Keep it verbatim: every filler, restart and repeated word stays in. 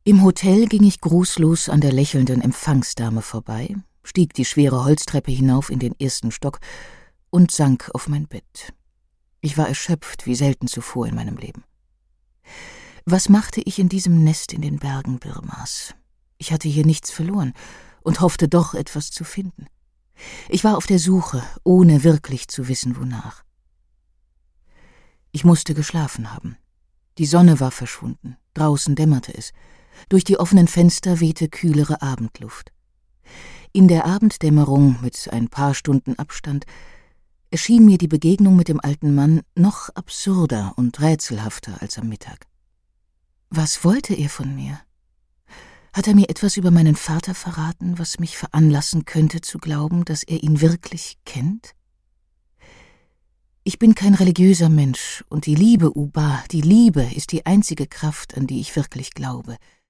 Im Hotel ging ich grußlos an der lächelnden Empfangsdame vorbei, stieg die schwere Holztreppe hinauf in den ersten Stock und sank auf mein Bett. Ich war erschöpft wie selten zuvor in meinem Leben. Was machte ich in diesem Nest in den Bergen Birmas? Ich hatte hier nichts verloren und hoffte doch, etwas zu finden. Ich war auf der Suche, ohne wirklich zu wissen, wonach. Ich musste geschlafen haben. Die Sonne war verschwunden, draußen dämmerte es. Durch die offenen Fenster wehte kühlere Abendluft. In der Abenddämmerung mit ein paar Stunden Abstand erschien mir die Begegnung mit dem alten Mann noch absurder und rätselhafter als am Mittag. Was wollte er von mir? Hat er mir etwas über meinen Vater verraten, was mich veranlassen könnte zu glauben, dass er ihn wirklich kennt? Ich bin kein religiöser Mensch, und die Liebe, Uba, die Liebe ist die einzige Kraft, an die ich wirklich glaube.